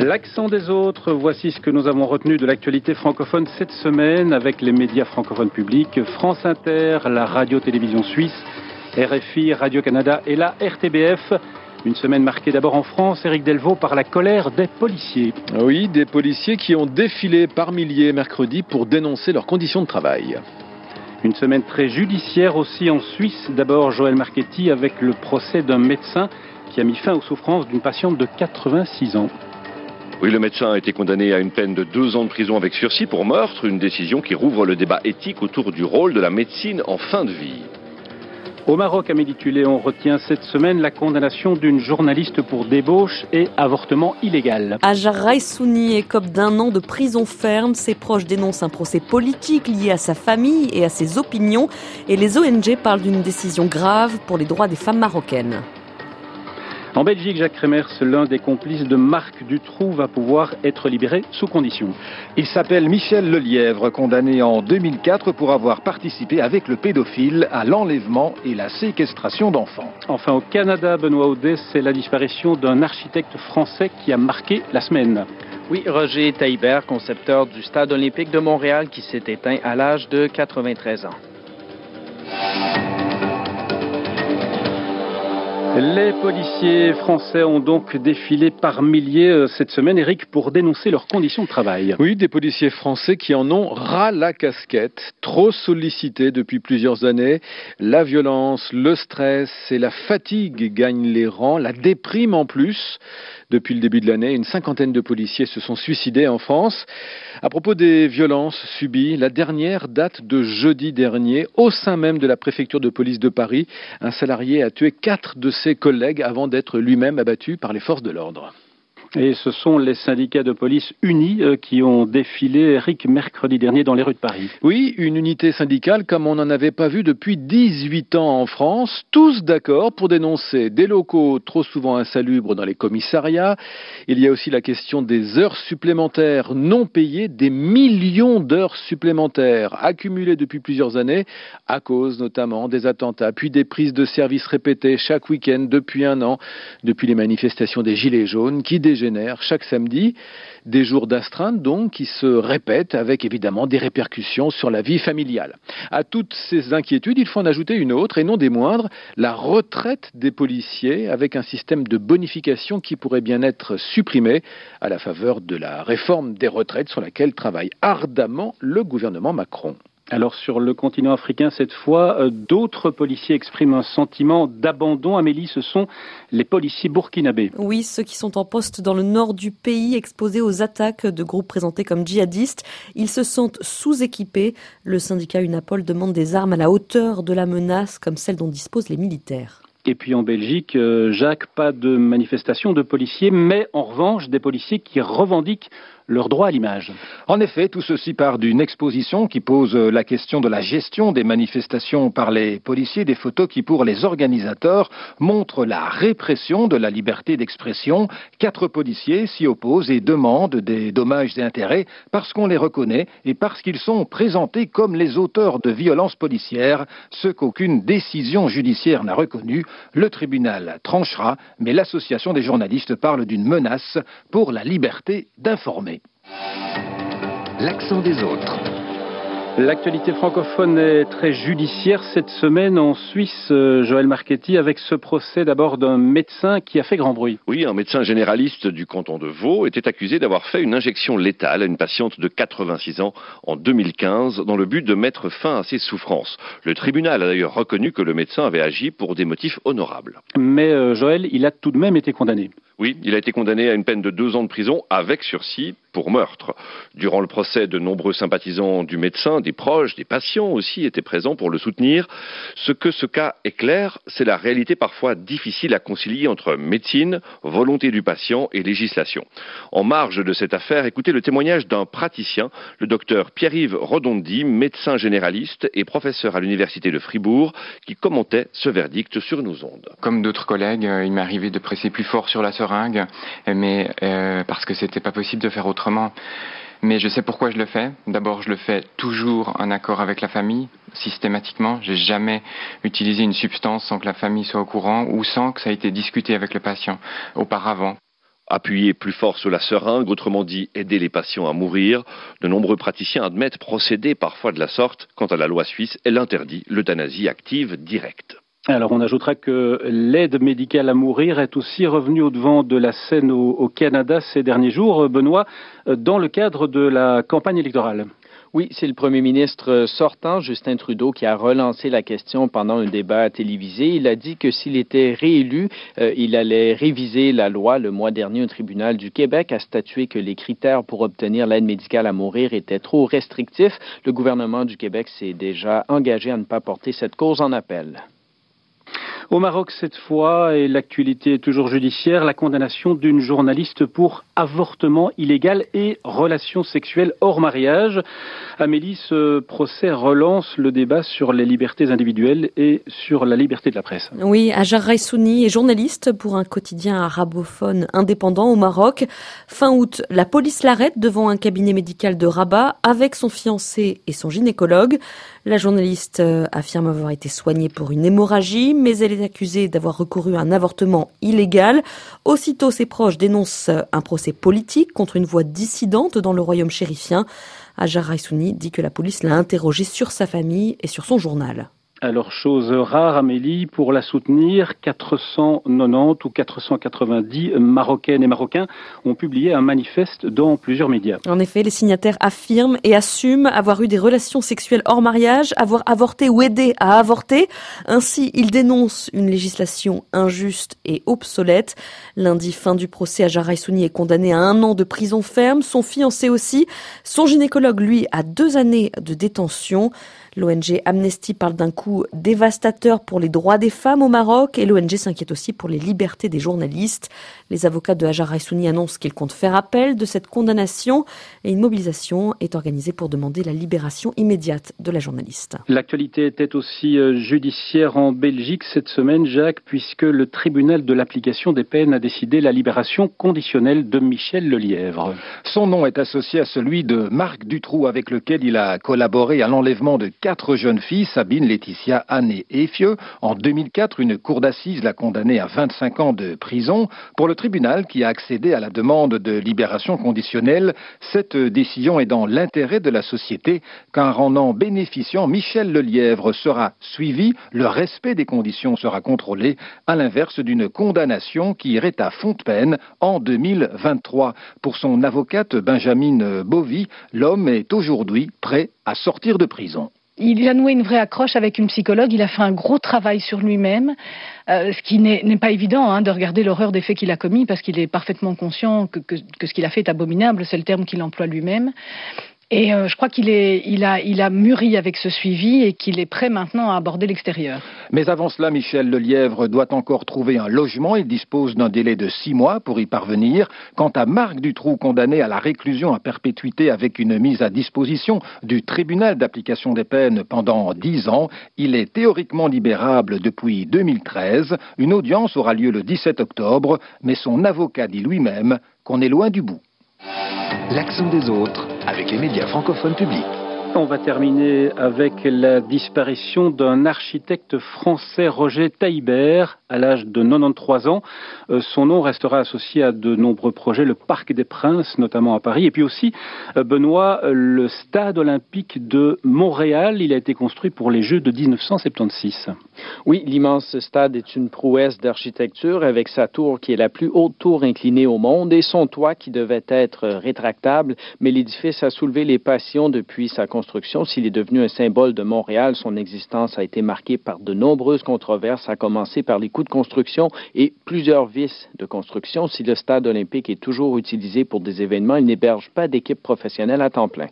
L'accent des autres, voici ce que nous avons retenu de l'actualité francophone cette semaine avec les médias francophones publics, France Inter, la radio-télévision suisse, RFI, Radio-Canada et la RTBF. Une semaine marquée d'abord en France, Éric Delvaux, par la colère des policiers. Oui, des policiers qui ont défilé par milliers mercredi pour dénoncer leurs conditions de travail. Une semaine très judiciaire aussi en Suisse. D'abord, Joël Marchetti avec le procès d'un médecin qui a mis fin aux souffrances d'une patiente de 86 ans. Oui, le médecin a été condamné à une peine de 2 ans de prison avec sursis pour meurtre, une décision qui rouvre le débat éthique autour du rôle de la médecine en fin de vie. Au Maroc, à Midi-Tulé, on retient cette semaine la condamnation d'une journaliste pour débauche et avortement illégal. Hajar Raissouni écope d'1 an de prison ferme. Ses proches dénoncent un procès politique lié à sa famille et à ses opinions. Et les ONG parlent d'une décision grave pour les droits des femmes marocaines. En Belgique, Jacques Remers, l'un des complices de Marc Dutroux, va pouvoir être libéré sous condition. Il s'appelle Michel Lelièvre, condamné en 2004 pour avoir participé avec le pédophile à l'enlèvement et la séquestration d'enfants. Enfin, au Canada, Benoît Audet, c'est la disparition d'un architecte français qui a marqué la semaine. Oui, Roger Taillibert, concepteur du Stade olympique de Montréal, qui s'est éteint à l'âge de 93 ans. Les policiers français ont donc défilé par milliers cette semaine, Eric, pour dénoncer leurs conditions de travail. Oui, des policiers français qui en ont ras la casquette, trop sollicités depuis plusieurs années. La violence, le stress et la fatigue gagnent les rangs, la déprime en plus. Depuis le début de l'année, une 50aine de policiers se sont suicidés en France. À propos des violences subies, la dernière date de jeudi dernier, au sein même de la préfecture de police de Paris. Un salarié a tué 4 de ses collègues avant d'être lui-même abattu par les forces de l'ordre. Et ce sont les syndicats de police unis qui ont défilé, Eric, mercredi dernier dans les rues de Paris. Oui, une unité syndicale comme on n'en avait pas vu depuis 18 ans en France, tous d'accord pour dénoncer des locaux trop souvent insalubres dans les commissariats. Il y a aussi la question des heures supplémentaires non payées, des millions d'heures supplémentaires accumulées depuis plusieurs années à cause notamment des attentats, puis des prises de services répétées chaque week-end depuis 1 an, depuis les manifestations des Gilets jaunes qui dégénèrent chaque samedi, des jours d'astreinte donc qui se répètent avec évidemment des répercussions sur la vie familiale. À toutes ces inquiétudes, il faut en ajouter une autre et non des moindres, la retraite des policiers avec un système de bonification qui pourrait bien être supprimé à la faveur de la réforme des retraites sur laquelle travaille ardemment le gouvernement Macron. Alors sur le continent africain, cette fois, d'autres policiers expriment un sentiment d'abandon. Amélie, ce sont les policiers burkinabés. Oui, ceux qui sont en poste dans le nord du pays, exposés aux attaques de groupes présentés comme djihadistes. Ils se sentent sous-équipés. Le syndicat UNAPOL demande des armes à la hauteur de la menace, comme celles dont disposent les militaires. Et puis en Belgique, Jacques, pas de manifestation de policiers, mais en revanche des policiers qui revendiquent leur droit à l'image. En effet, tout ceci part d'une exposition qui pose la question de la gestion des manifestations par les policiers, des photos qui, pour les organisateurs, montrent la répression de la liberté d'expression. 4 policiers s'y opposent et demandent des dommages et intérêts parce qu'on les reconnaît et parce qu'ils sont présentés comme les auteurs de violences policières, ce qu'aucune décision judiciaire n'a reconnu. Le tribunal tranchera, mais l'association des journalistes parle d'une menace pour la liberté d'informer. L'accent des autres. L'actualité francophone est très judiciaire cette semaine en Suisse, Joël Marchetti, avec ce procès d'abord d'un médecin qui a fait grand bruit. Oui, un médecin généraliste du canton de Vaud était accusé d'avoir fait une injection létale à une patiente de 86 ans en 2015 dans le but de mettre fin à ses souffrances. Le tribunal a d'ailleurs reconnu que le médecin avait agi pour des motifs honorables. Mais Joël, il a tout de même été condamné. Oui, il a été condamné à une peine de 2 ans de prison avec sursis pour meurtre. Durant le procès, de nombreux sympathisants du médecin, des proches, des patients aussi étaient présents pour le soutenir. Ce que ce cas éclaire, c'est la réalité parfois difficile à concilier entre médecine, volonté du patient et législation. En marge de cette affaire, écoutez le témoignage d'un praticien, le docteur Pierre-Yves Rodondi, médecin généraliste et professeur à l'université de Fribourg, qui commentait ce verdict sur nos ondes. Comme d'autres collègues, il m'est arrivé de presser plus fort sur la seringue, mais parce que c'était pas possible de faire autrement. Mais je sais pourquoi je le fais. D'abord, je le fais toujours en accord avec la famille, systématiquement. J'ai jamais utilisé une substance sans que la famille soit au courant ou sans que ça ait été discuté avec le patient auparavant. Appuyer plus fort sur la seringue, autrement dit aider les patients à mourir. De nombreux praticiens admettent procéder parfois de la sorte. Quant à la loi suisse, elle interdit l'euthanasie active directe. Alors on ajoutera que l'aide médicale à mourir est aussi revenue au devant de la scène au Canada ces derniers jours, Benoît, dans le cadre de la campagne électorale. Oui, c'est le premier ministre sortant, Justin Trudeau, qui a relancé la question pendant un débat télévisé. Il a dit que s'il était réélu, il allait réviser la loi. Le mois dernier, un tribunal du Québec a statué que les critères pour obtenir l'aide médicale à mourir étaient trop restrictifs. Le gouvernement du Québec s'est déjà engagé à ne pas porter cette cause en appel. Au Maroc, cette fois, et l'actualité est toujours judiciaire, la condamnation d'une journaliste pour avortement illégal et relations sexuelles hors mariage. Amélie, ce procès relance le débat sur les libertés individuelles et sur la liberté de la presse. Oui, Hajar Raissouni est journaliste pour un quotidien arabophone indépendant au Maroc. Fin août, la police l'arrête devant un cabinet médical de Rabat avec son fiancé et son gynécologue. La journaliste affirme avoir été soignée pour une hémorragie, mais elle est accusée d'avoir recouru à un avortement illégal. Aussitôt, ses proches dénoncent un procès politique contre une voix dissidente dans le royaume chérifien. Hajar Raissouni dit que la police l'a interrogée sur sa famille et sur son journal. Alors, chose rare, Amélie, pour la soutenir, 490 ou 490 Marocaines et Marocains ont publié un manifeste dans plusieurs médias. En effet, les signataires affirment et assument avoir eu des relations sexuelles hors mariage, avoir avorté ou aidé à avorter. Ainsi, ils dénoncent une législation injuste et obsolète. Lundi, fin du procès, Hajar Raissouni est condamné à 1 an de prison ferme, son fiancé aussi. Son gynécologue, lui, a 2 années de détention. L'ONG Amnesty parle d'un coup dévastateur pour les droits des femmes au Maroc et l'ONG s'inquiète aussi pour les libertés des journalistes. Les avocats de Hajar Raissouni annoncent qu'ils comptent faire appel de cette condamnation et une mobilisation est organisée pour demander la libération immédiate de la journaliste. L'actualité était aussi judiciaire en Belgique cette semaine, Jacques, puisque le tribunal de l'application des peines a décidé la libération conditionnelle de Michel Lelièvre. Son nom est associé à celui de Marc Dutroux, avec lequel il a collaboré à l'enlèvement de 4 jeunes filles, Sabine, Laetitia, Anne et Efieux. En 2004, une cour d'assises l'a condamné à 25 ans de prison. Pour le tribunal qui a accédé à la demande de libération conditionnelle, cette décision est dans l'intérêt de la société, car en en bénéficiant, Michel Lelièvre sera suivi, le respect des conditions sera contrôlé, à l'inverse d'une condamnation qui irait à fond de peine en 2023. Pour son avocate Benjamin Bovy, l'homme est aujourd'hui prêt à sortir de prison. Il a noué une vraie accroche avec une psychologue, il a fait un gros travail sur lui-même, ce qui n'est pas évident de regarder l'horreur des faits qu'il a commis, parce qu'il est parfaitement conscient que ce qu'il a fait est abominable, c'est le terme qu'il emploie lui-même. Et je crois qu'il a mûri avec ce suivi et qu'il est prêt maintenant à aborder l'extérieur. Mais avant cela, Michel Lelièvre doit encore trouver un logement. Il dispose d'un délai de 6 mois pour y parvenir. Quant à Marc Dutroux, condamné à la réclusion à perpétuité avec une mise à disposition du tribunal d'application des peines pendant 10 ans, il est théoriquement libérable depuis 2013. Une audience aura lieu le 17 octobre, mais son avocat dit lui-même qu'on est loin du bout. L'accent des autres avec les médias francophones publics. On va terminer avec la disparition d'un architecte français, Roger Taillibert, à l'âge de 93 ans. Son nom restera associé à de nombreux projets, le Parc des Princes, notamment à Paris, et puis aussi, Benoît, le Stade olympique de Montréal. Il a été construit pour les Jeux de 1976. Oui, l'immense stade est une prouesse d'architecture avec sa tour qui est la plus haute tour inclinée au monde et son toit qui devait être rétractable, mais l'édifice a soulevé les passions depuis sa construction. S'il est devenu un symbole de Montréal, son existence a été marquée par de nombreuses controverses, à commencer par les coûts de construction et plusieurs vices de construction. Si le stade olympique est toujours utilisé pour des événements, il n'héberge pas d'équipe professionnelle à temps plein.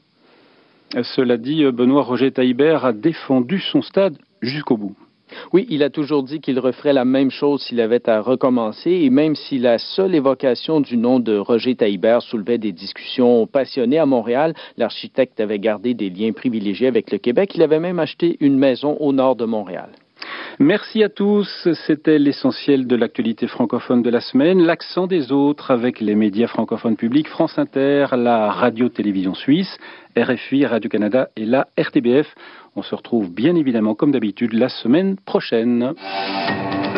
Cela dit, Benoît, Roger Taillibert a défendu son stade jusqu'au bout. Oui, il a toujours dit qu'il referait la même chose s'il avait à recommencer, et même si la seule évocation du nom de Roger Taillibert soulevait des discussions passionnées à Montréal, l'architecte avait gardé des liens privilégiés avec le Québec. Il avait même acheté une maison au nord de Montréal. Merci à tous. C'était l'essentiel de l'actualité francophone de la semaine. L'accent des autres avec les médias francophones publics, France Inter, la radio-télévision suisse, RFI, Radio-Canada et la RTBF. On se retrouve bien évidemment comme d'habitude la semaine prochaine.